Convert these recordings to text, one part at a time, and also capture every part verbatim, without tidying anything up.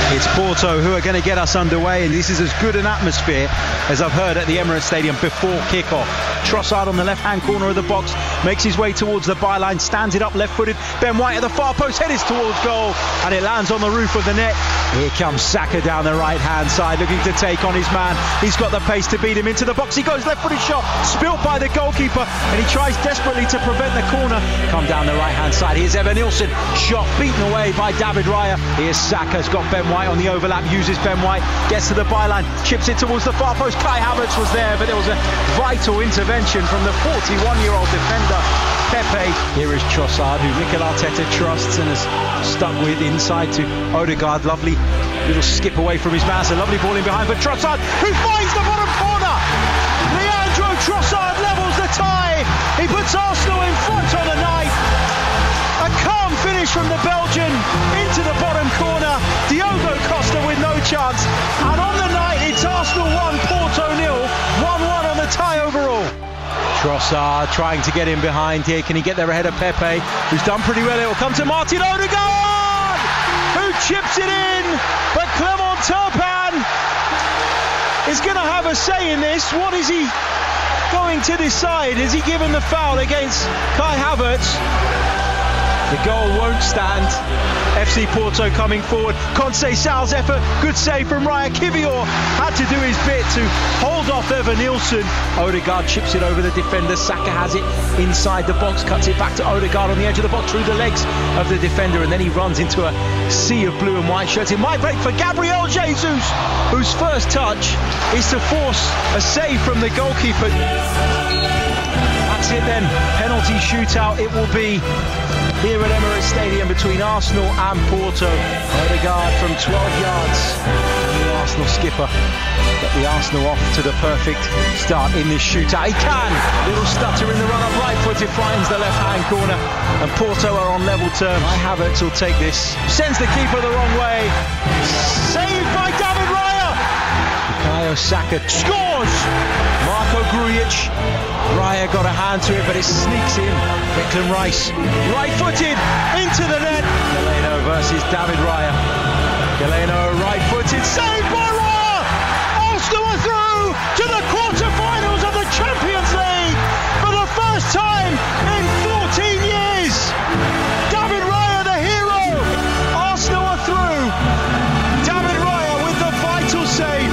It's Porto who are going to get us underway, and this is as good an atmosphere as I've heard at the Emirates Stadium before kickoff. Trossard on the left-hand corner of the box makes his way towards the byline, stands it up left-footed. Ben White at the far post, headed towards goal, and it lands on the roof of the net. Here comes Saka down the right-hand side, looking to take on his man. He's got the pace to beat him into the box. He goes left-footed shot, spilt by the goalkeeper, and he tries desperately to prevent the corner. Come down the right-hand side. Here's Evan Nilsson, shot beaten away by David Raya. Here's Saka's got Ben White on the overlap, uses Ben White, gets to the byline, chips it towards the far post. Kai Havertz was there, but there was a vital intervention from the forty-one-year-old defender, Pepe. Here is Trossard, who Mikel Arteta trusts and has stuck with inside to Odegaard. Lovely little skip away from his man. A lovely ball in behind for Trossard, who finds the bottom corner. Leandro Trossard levels the tie. He puts Arsenal in front on the night. A calm finish from the Belgian into the bottom corner. Diogo Costa with no chance. And on the night, it's Arsenal one, Porto nil. one one on the tie overall. Trossard trying to get in behind here. Can he get there ahead of Pepe, who's done pretty well? It will come to Martin Odegaard, who chips it in. But Clement Turpin is going to have a say in this. What is he going to decide? Is he given the foul against Kai Havertz? The goal won't stand. F C Porto coming forward. Conceição's effort, good save from Raya. Kivior had to do his bit to hold off Evan Nilsson. Odegaard chips it over the defender. Saka has it inside the box, cuts it back to Odegaard on the edge of the box through the legs of the defender, and then he runs into a sea of blue and white shirts. It might break for Gabriel Jesus, whose first touch is to force a save from the goalkeeper. That's it then. Penalty shootout it will be here at Emirates Stadium between Arsenal and Porto. Odegaard from twelve yards. And the Arsenal skipper got the Arsenal off to the perfect start in this shootout. He can! Little stutter in the run-up, right footed, finds the left-hand corner. And Porto are on level terms. Kai Havertz will take this. Sends the keeper the wrong way. Saved by David Raya! Bukayo Saka scores! Marco Grujic. Raya got a hand to it, but it sneaks in. Declan Rice, right-footed, into the net. Galeno versus David Raya. Galeno, right-footed, saved by Raya! Arsenal are through to the quarter-finals of the Champions League for the first time in fourteen years. David Raya, the hero. Arsenal are through. David Raya with the vital save.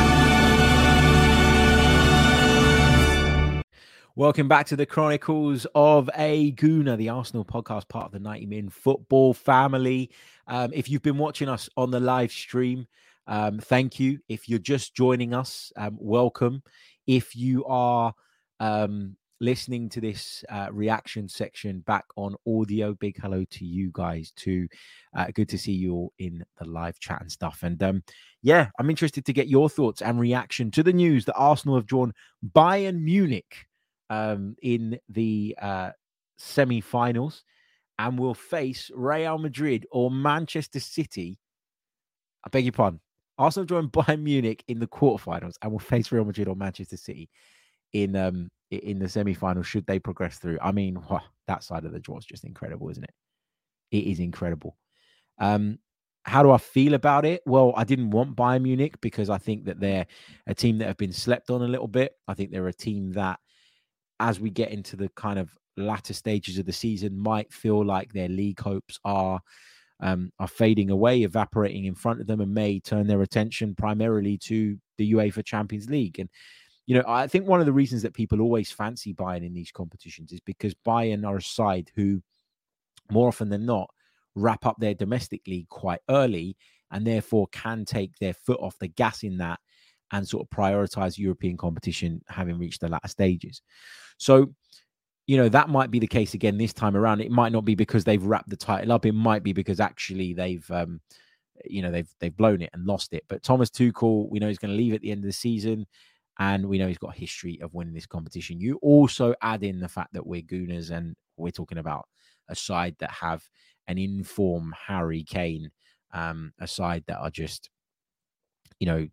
Welcome back to the Chronicles of a Gooner, the Arsenal podcast, part of the ninety Min football family. Um, if you've been watching us on the live stream, um, thank you. If you're just joining us, um, welcome. If you are um, listening to this uh, reaction section back on audio, big hello to you guys too. Uh, good to see you all in the live chat and stuff. And um, yeah, I'm interested to get your thoughts and reaction to the news that Arsenal have drawn Bayern Munich um in the uh semi-finals and will face Real Madrid or Manchester City. I beg your pardon. Arsenal join Bayern Munich in the quarterfinals and will face Real Madrid or Manchester City in um in the semi-finals should they progress through. I mean, wow, that side of the draw is just incredible, isn't it? It is incredible. Um How do I feel about it? Well, I didn't want Bayern Munich because I think that they're a team that have been slept on a little bit. I think they're a team that, as we get into the kind of latter stages of the season, might feel like their league hopes are um, are fading away, evaporating in front of them, and may turn their attention primarily to the UEFA Champions League. And, you know, I think one of the reasons that people always fancy Bayern in these competitions is because Bayern are a side who, more often than not, wrap up their domestic league quite early and therefore can take their foot off the gas in that and sort of prioritize European competition, having reached the latter stages. So, you know, that might be the case again this time around. It might not be because they've wrapped the title up. It might be because actually they've, um, you know, they've they've blown it and lost it. But Thomas Tuchel, we know he's going to leave at the end of the season, and we know he's got a history of winning this competition. You also add in the fact that we're Gooners, and we're talking about a side that have an informed Harry Kane, um, a side that are just, you know,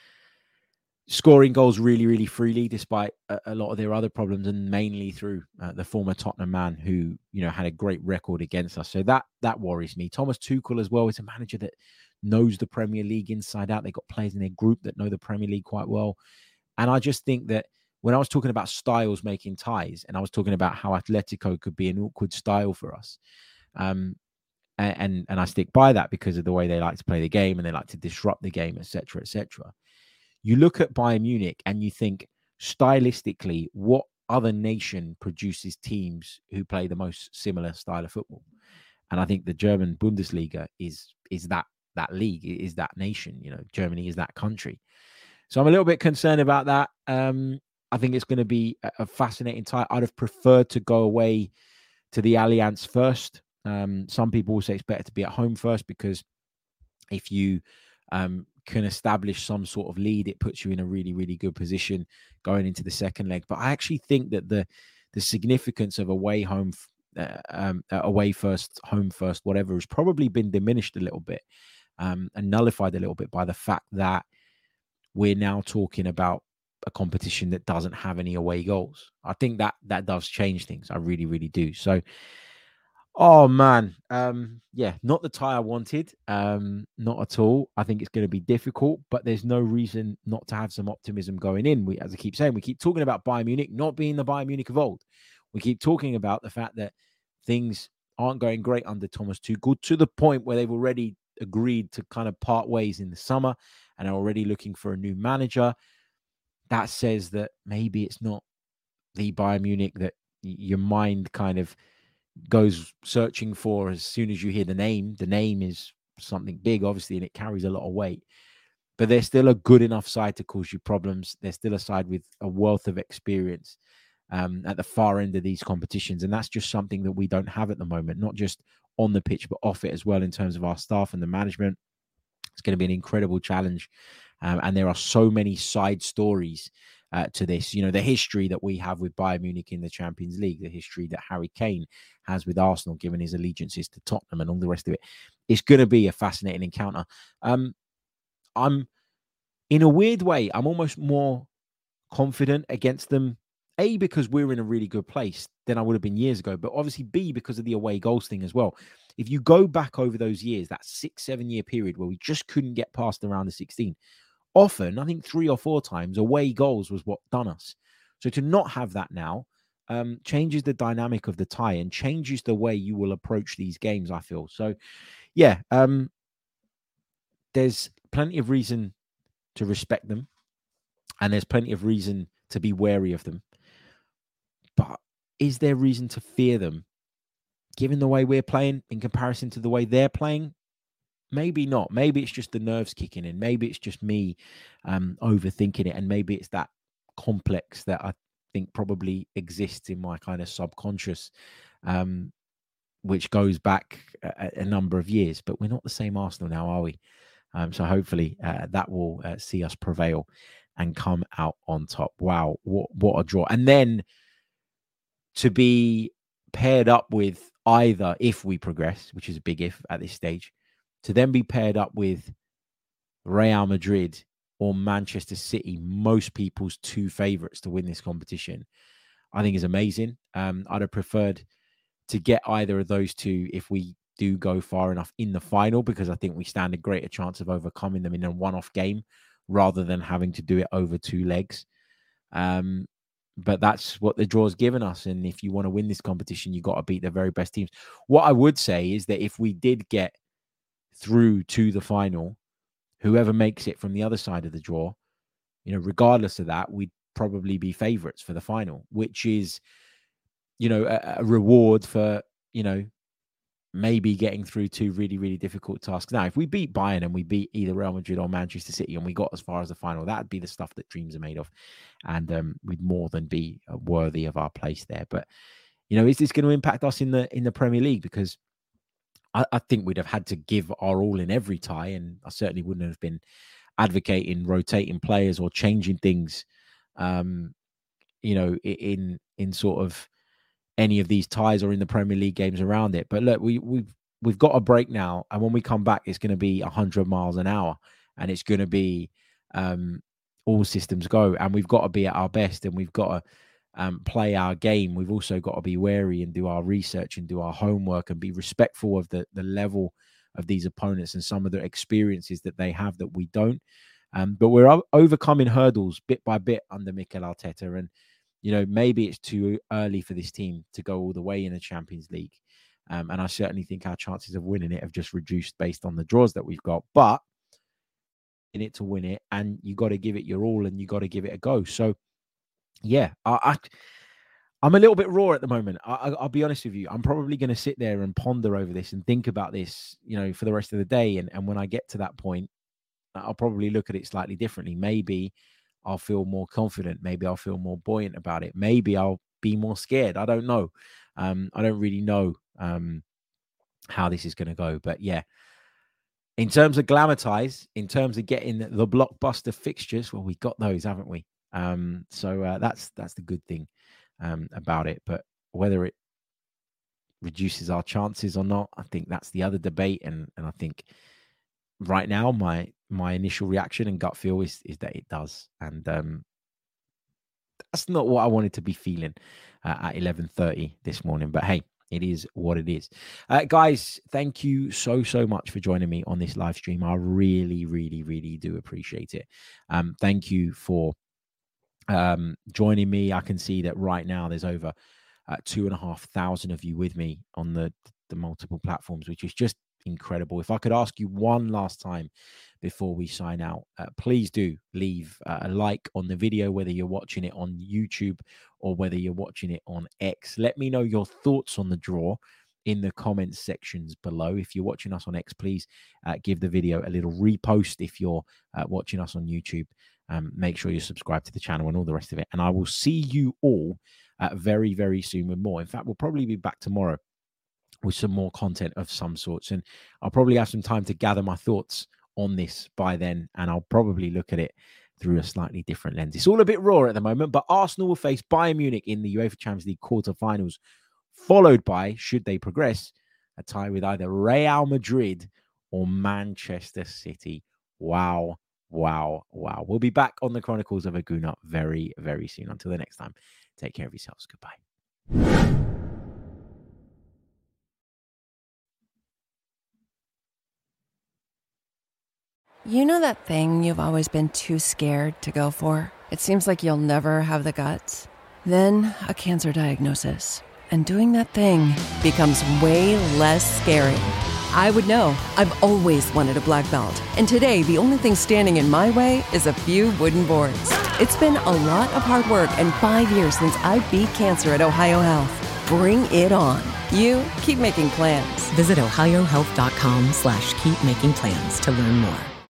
scoring goals really, really freely, despite a, a lot of their other problems, and mainly through uh, the former Tottenham man who, you know, had a great record against us. So that that worries me. Thomas Tuchel as well is a manager that knows the Premier League inside out. They've got players in their group that know the Premier League quite well. And I just think that when I was talking about styles making ties, and I was talking about how Atletico could be an awkward style for us, um, and, and and I stick by that because of the way they like to play the game and they like to disrupt the game, et cetera, et cetera. You look at Bayern Munich and you think, stylistically, what other nation produces teams who play the most similar style of football? And I think the German Bundesliga is is that that league, is that nation. You know, Germany is that country. So I'm a little bit concerned about that. Um, I think it's going to be a, a fascinating tie. I'd have preferred to go away to the Allianz first. Um, some people will say it's better to be at home first because if you um, can establish some sort of lead, it puts you in a really, really good position going into the second leg. But I actually think that the the significance of away home, uh, um, away first, home first, whatever, has probably been diminished a little bit um, and nullified a little bit by the fact that we're now talking about a competition that doesn't have any away goals. I think that that does change things. I really, really do. So, oh man, um, yeah, not the tie I wanted, um, not at all. I think it's going to be difficult, but there's no reason not to have some optimism going in. We, as I keep saying, we keep talking about Bayern Munich not being the Bayern Munich of old. We keep talking about the fact that things aren't going great under Thomas Tuchel, to the point where they've already agreed to kind of part ways in the summer and are already looking for a new manager. That says that maybe it's not the Bayern Munich that your mind kind of goes searching for as soon as you hear the name. The name is something big, obviously, and it carries a lot of weight. But they're still a good enough side to cause you problems. They're still a side with a wealth of experience um, at the far end of these competitions. And that's just something that we don't have at the moment, not just on the pitch, but off it as well in terms of our staff and the management. It's going to be an incredible challenge. Um, and there are so many side stories uh, to this. You know, the history that we have with Bayern Munich in the Champions League, the history that Harry Kane has with Arsenal, given his allegiances to Tottenham and all the rest of it. It's going to be a fascinating encounter. Um, I'm, in a weird way, I'm almost more confident against them. A, because we're in a really good place than I would have been years ago. But obviously, B, because of the away goals thing as well. If you go back over those years, that six, seven year period where we just couldn't get past the round of sixteen, often, I think three or four times, away goals was what done us. So to not have that now um, changes the dynamic of the tie and changes the way you will approach these games, I feel. So, yeah, um, there's plenty of reason to respect them. And there's plenty of reason to be wary of them. But is there reason to fear them, given the way we're playing in comparison to the way they're playing? Maybe not. Maybe it's just the nerves kicking in. Maybe it's just me um, overthinking it. And maybe it's that complex that I think probably exists in my kind of subconscious, um, which goes back a, a number of years. But we're not the same Arsenal now, are we? Um, so hopefully uh, that will uh, see us prevail and come out on top. Wow, what, what a draw. And then to be paired up with either, if we progress, which is a big if at this stage, to then be paired up with Real Madrid or Manchester City, most people's two favourites to win this competition, I think is amazing. Um, I'd have preferred to get either of those two if we do go far enough in the final, because I think we stand a greater chance of overcoming them in a one-off game rather than having to do it over two legs. Um, but that's what the draw's given us. And if you want to win this competition, you've got to beat the very best teams. What I would say is that if we did get through to the final, whoever makes it from the other side of the draw, you know, regardless of that, we'd probably be favourites for the final, which is, you know, a, a reward for, you know, maybe getting through two really, really difficult tasks. Now, if we beat Bayern and we beat either Real Madrid or Manchester City and we got as far as the final, that'd be the stuff that dreams are made of. And um, we'd more than be worthy of our place there. But, you know, is this going to impact us in the in the Premier League? Because I, I think we'd have had to give our all in every tie. And I certainly wouldn't have been advocating rotating players or changing things, um, you know, in in sort of any of these ties or in the Premier League games around it. But look, we, we've we've got a break now, and when we come back, it's going to be one hundred miles an hour, and it's going to be um, all systems go, and we've got to be at our best, and we've got to um, play our game. We've also got to be wary and do our research and do our homework and be respectful of the the level of these opponents and some of the experiences that they have that we don't. Um, but we're o- overcoming hurdles bit by bit under Mikel Arteta. And, you know, maybe it's too early for this team to go all the way in the Champions League. Um, and I certainly think our chances of winning it have just reduced based on the draws that we've got. But in it to win it, and you got to give it your all, and you got to give it a go. So, yeah, I, I I'm a little bit raw at the moment. I, I'll be honest with you. I'm probably going to sit there and ponder over this and think about this, you know, for the rest of the day. And, and when I get to that point, I'll probably look at it slightly differently. Maybe I'll feel more confident. Maybe I'll feel more buoyant about it. Maybe I'll be more scared. I don't know. Um, I don't really know um, how this is going to go. But yeah, in terms of Glamour-Ties, in terms of getting the blockbuster fixtures, well, we got those, haven't we? Um, so uh, that's that's the good thing um, about it. But whether it reduces our chances or not, I think that's the other debate. And and I think right now, my my initial reaction and gut feel is is that it does. And um, that's not what I wanted to be feeling uh, at eleven thirty this morning. But hey, it is what it is. Uh, guys, thank you so, so much for joining me on this live stream. I really, really, really do appreciate it. Um, thank you for um, joining me. I can see that right now there's over uh, two and a half thousand of you with me on the, the multiple platforms, which is just incredible. If I could ask you one last time before we sign out, uh, please do leave uh, a like on the video, whether you're watching it on YouTube or whether you're watching it on X. Let me know your thoughts on the draw in the comments sections below. If you're watching us on X, please uh, give the video a little repost. If you're uh, watching us on YouTube, um, make sure you subscribe to the channel and all the rest of it. And I will see you all uh, very, very soon with more. In fact, we'll probably be back tomorrow with some more content of some sorts. And I'll probably have some time to gather my thoughts on this by then. And I'll probably look at it through a slightly different lens. It's all a bit raw at the moment, but Arsenal will face Bayern Munich in the UEFA Champions League quarterfinals, followed by, should they progress, a tie with either Real Madrid or Manchester City. Wow, wow, wow. We'll be back on the Chronicles of a Gooner very, very soon. Until the next time, take care of yourselves. Goodbye. You know that thing you've always been too scared to go for? It seems like you'll never have the guts. Then a cancer diagnosis. And doing that thing becomes way less scary. I would know. I've always wanted a black belt. And today, the only thing standing in my way is a few wooden boards. It's been a lot of hard work and five years since I beat cancer at Ohio Health. Bring it on. You keep making plans. Visit ohio health dot com slash keep making plans to learn more.